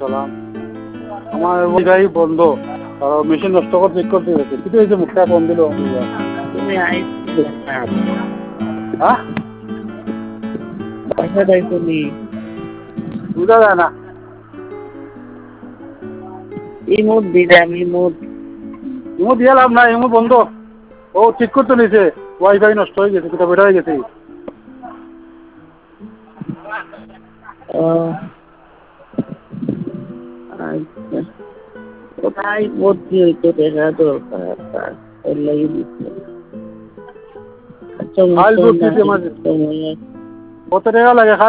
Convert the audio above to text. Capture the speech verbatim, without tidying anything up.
সালাম। আমার ওইটাই বন্ধ, আর মেশিন নষ্ট করে চেক করতে গেছে। কিন্তু এই যে মুখটা ফোন দিল, তুমি আইসি হ্যাঁ পয়সা দেয় তুমি বুঝা যায় না। ইমোট দিলাম ইমোট। ইমু দিয়ে লাভ নাই, ইমু বন্ধ। ও ঠিক করতে নিছে, ওয়াইফাই নষ্ট হয়ে গেছে, কিটা বেটা হয়ে গেছে। ও আচ্ছা, ওটাই ভর্তি হইতো দেখা দরকার তার ওর লাগি দিচ্ছে। আচ্ছা ফাইল মুখটা ভর্তি না দিতে মাঝে সময় কত টাকা লাগে?